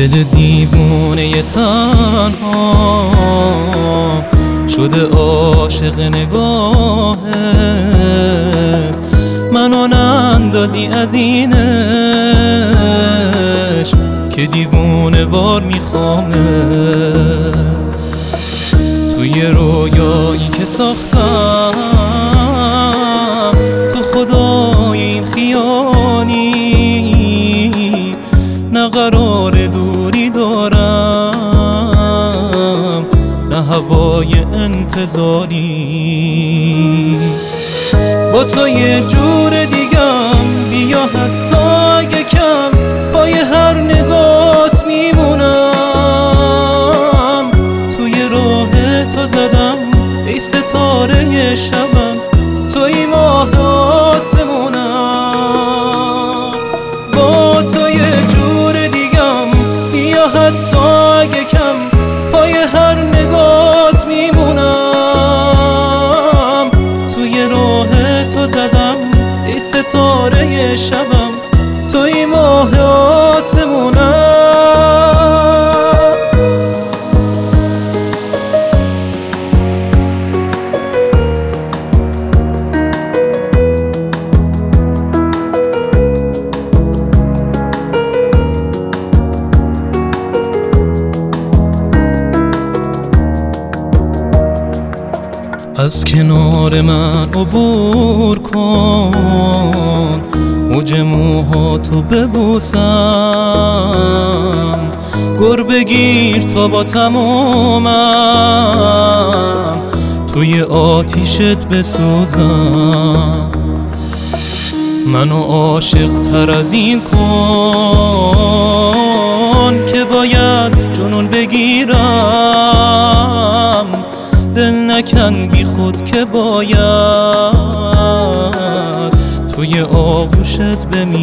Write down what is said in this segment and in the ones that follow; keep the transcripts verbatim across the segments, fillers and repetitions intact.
دل دیوونه تنها شده عاشق نگاهت، منو نندازی از اینش که دیوونه وار میخوامت. توی رویایی که ساختم تو خدای این خیالی، نه قرار دوری دارم نه هوای انتظاری. با تو یه جور دیگم بیا حتی یکم، پای هر نگات میمونم. توی راه تو زدم ای ستاره شبم، توی ماه آسمونم. با تو یه جور دیگم بیا حتی یکم، پای هر نگات میمونم. توی راه تو زدم ای ستاره شبم، توی ماه آسمونم. از کنار من عبور کن، موج موهاتو ببوسم. گر بگیر تا با تمامم توی آتیشت بسوزم. منو عاشق تر از این کن که باید جنون بگیرم. دل نکن بی خود که باید توی آغوشت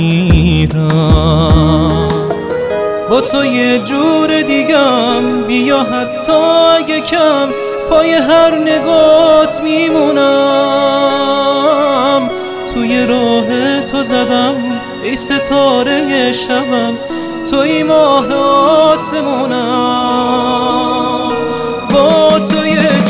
بمیرم. با تو یه جور دیگم بیا حتی یکم، پای هر نگات میمونم. توی راه تو زدم ای ستاره شبم، توی ماه آسمونم. با تو یه